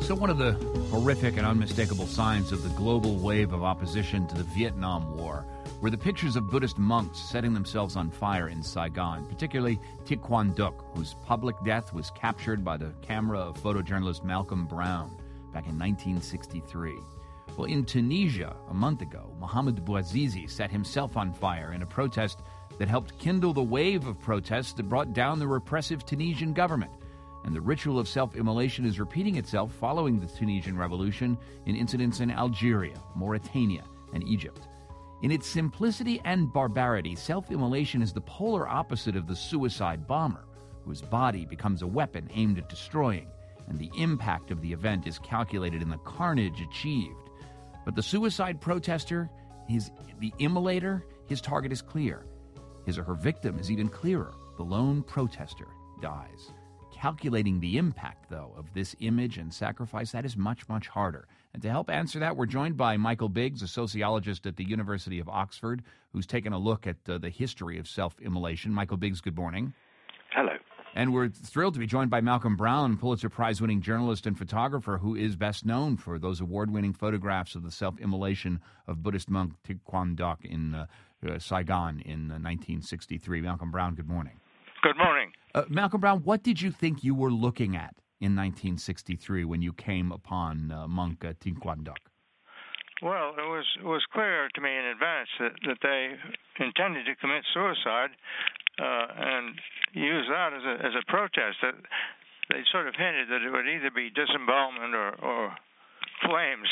So one of the horrific and unmistakable signs of the global wave of opposition to the Vietnam War were the pictures of Buddhist monks setting themselves on fire in Saigon, particularly Thich Quang Duc, whose public death was captured by the camera of photojournalist Malcolm Brown back in 1963. Well, in Tunisia, a month ago, Mohamed Bouazizi set himself on fire in a protest that helped kindle the wave of protests that brought down the repressive Tunisian government. And the ritual of self-immolation is repeating itself following the Tunisian Revolution in incidents in Algeria, Mauritania, and Egypt. In its simplicity and barbarity, self-immolation is the polar opposite of the suicide bomber, whose body becomes a weapon aimed at destroying, and the impact of the event is calculated in the carnage achieved. But the suicide protester, the immolator, his target is clear. His or her victim is even clearer. The lone protester dies. Calculating the impact, though, of this image and sacrifice, that is much, much harder. And to help answer that, we're joined by Michael Biggs, a sociologist at the University of Oxford, who's taken a look at the history of self-immolation. Michael Biggs, good morning. Hello. And we're thrilled to be joined by Malcolm Brown, Pulitzer Prize-winning journalist and photographer who is best known for those award-winning photographs of the self-immolation of Buddhist monk Thich Quang Duc in Saigon in 1963. Malcolm Brown, good morning. Good morning. Malcolm Brown, what did you think you were looking at in 1963 when you came upon monk Thich Quang Duc? Well, it was clear to me in advance that they intended to commit suicide and use that as a protest. That they sort of hinted that it would either be disembowelment or flames.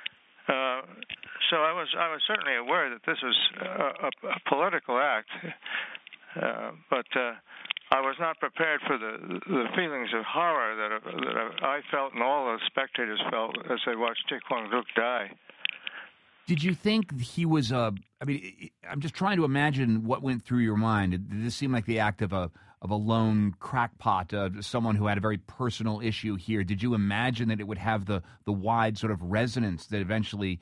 So I was certainly aware that this was a political act, but I was not prepared for the feelings of horror that I felt and all the spectators felt as they watched Thich Quang Duc die. Did you think he was I'm just trying to imagine what went through your mind. Did this seem like the act of a lone crackpot, someone who had a very personal issue here? Did you imagine that it would have the wide sort of resonance that eventually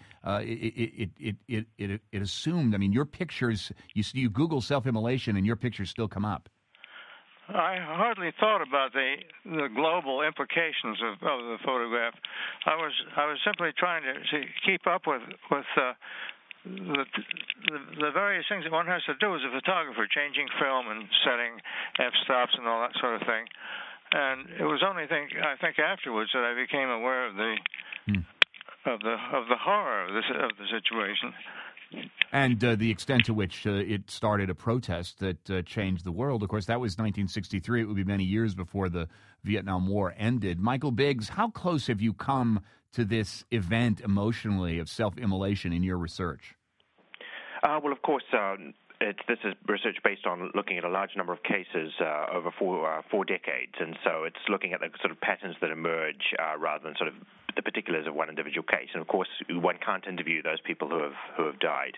it assumed? I mean, your pictures, you Google self-immolation and your pictures still come up. I hardly thought about the global implications of the photograph. I was simply trying to keep up with the various things that one has to do as a photographer, changing film and setting f-stops and all that sort of thing. And it was only I think afterwards that I became aware of the horror of the situation. And the extent to which it started a protest that changed the world. Of course, that was 1963. It would be many years before the Vietnam War ended. Michael Biggs, how close have you come to this event emotionally of self-immolation in your research? Well, of course, this is research based on looking at a large number of cases over four decades, and so it's looking at the sort of patterns that emerge rather than sort of the particulars of one individual case. And of course, one can't interview those people who have died.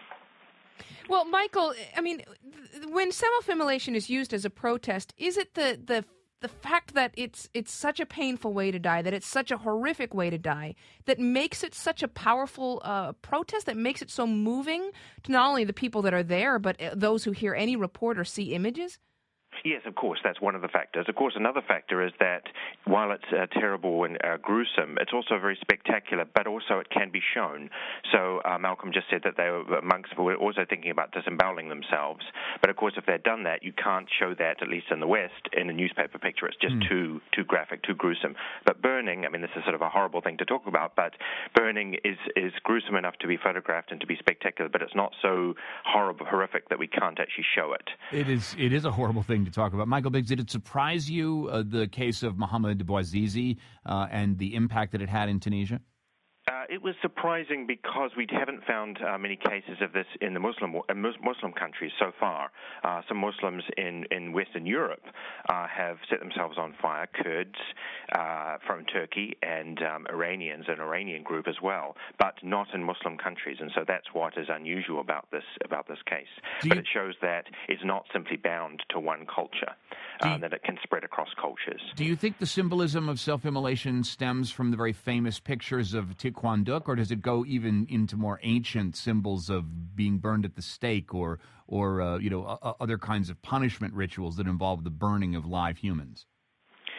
Well, Michael, I mean, when self-immolation is used as a protest, is it the fact that it's such a painful way to die, that it's such a horrific way to die, that makes it such a powerful protest, that makes it so moving to not only the people that are there, but those who hear any report or see images? Yes, of course, that's one of the factors. Of course, another factor is that while it's terrible and gruesome, it's also very spectacular, but also it can be shown. So Malcolm just said that monks were also thinking about disemboweling themselves. But of course, if they'd done that, you can't show that, at least in the West, in a newspaper picture. It's just too graphic, too gruesome. But burning, I mean, this is sort of a horrible thing to talk about, but burning is gruesome enough to be photographed and to be spectacular, but it's not so horrific that we can't actually show it. It is a horrible thing to talk about. Michael Biggs, did it surprise you, the case of Mohamed Bouazizi and the impact that it had in Tunisia? It was surprising because we haven't found many cases of this in the Muslim countries so far. Some Muslims in Western Europe have set themselves on fire, Kurds from Turkey and Iranians, an Iranian group as well, but not in Muslim countries. And so that's what is unusual about this case. But it shows that it's not simply bound to one culture, that it can spread across cultures. Do you think the symbolism of self-immolation stems from the very famous pictures of Thich Quang Duc, or does it go even into more ancient symbols of being burned at the stake or other kinds of punishment rituals that involve the burning of live humans?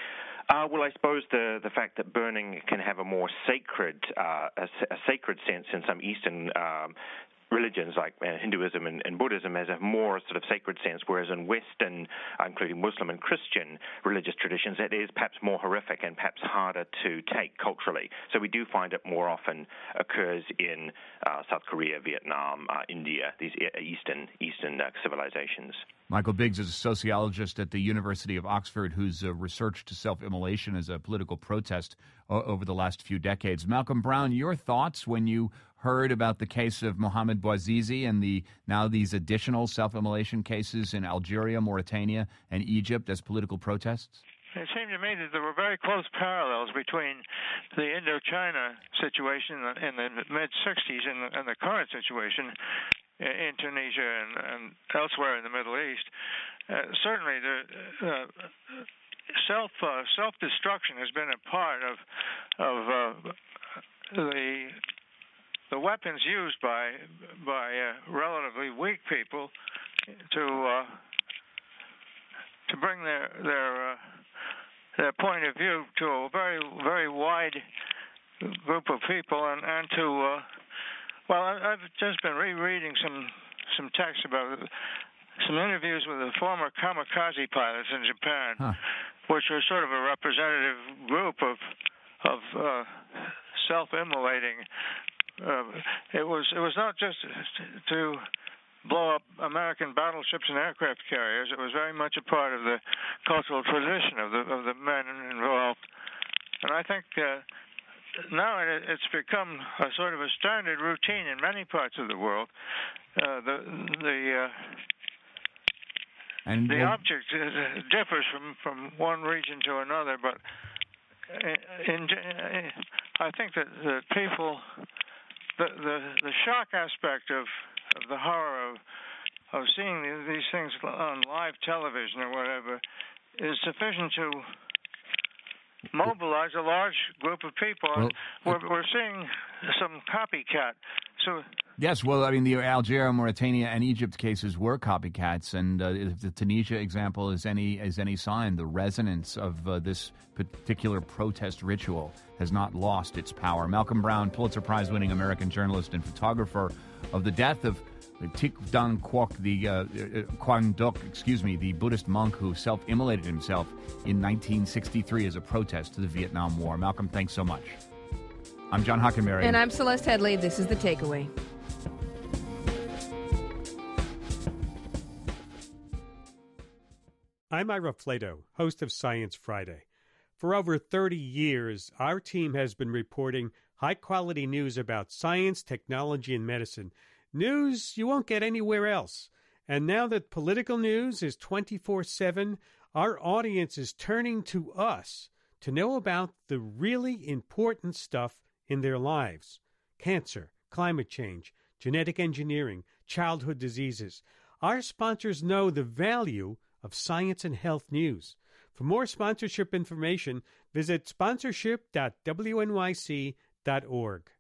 Well, I suppose the fact that burning can have a more sacred sense in some Eastern religions like Hinduism and Buddhism has a more sort of sacred sense, whereas in Western, including Muslim and Christian religious traditions, it is perhaps more horrific and perhaps harder to take culturally. So we do find it more often occurs in South Korea, Vietnam, India, these Eastern civilizations. Michael Biggs is a sociologist at the University of Oxford who's researched self-immolation as a political protest over the last few decades. Malcolm Brown, your thoughts when you heard about the case of Mohamed Bouazizi and now these additional self-immolation cases in Algeria, Mauritania, and Egypt as political protests? It seemed to me that there were very close parallels between the Indochina situation in the mid-'60s and the current situation in Tunisia and elsewhere in the Middle East. Certainly, the self-destruction has been a part of the weapons used by relatively weak people to bring their point of view to a very, very wide group of people and to I've just been rereading some texts about some interviews with the former kamikaze pilots in Japan, which are sort of a representative group of self-immolating. It was not just to blow up American battleships and aircraft carriers. It was very much a part of the cultural tradition of the men involved. And I think now it's become a sort of a standard routine in many parts of the world. The object differs from one region to another, but I think that the people, the shock aspect of the horror of seeing these things on live television or whatever is sufficient to mobilize a large group of people. Well, we're seeing some copycat. So yes, well, I mean, the Algeria, Mauritania, and Egypt cases were copycats, and if the Tunisia example is any sign, the resonance of this particular protest ritual has not lost its power. Malcolm Brown, Pulitzer Prize-winning American journalist and photographer, of the death of Thich Nhat Hanh, the Buddhist monk who self-immolated himself in 1963 as a protest to the Vietnam War. Malcolm, thanks so much. I'm John Hockenberry. And I'm Celeste Headley. This is The Takeaway. I'm Ira Flato, host of Science Friday. For over 30 years, our team has been reporting high-quality news about science, technology, and medicine. News you won't get anywhere else. And now that political news is 24/7, our audience is turning to us to know about the really important stuff in their lives. Cancer, climate change, genetic engineering, childhood diseases. Our sponsors know the value of science and health news. For more sponsorship information, visit sponsorship.wnyc.org.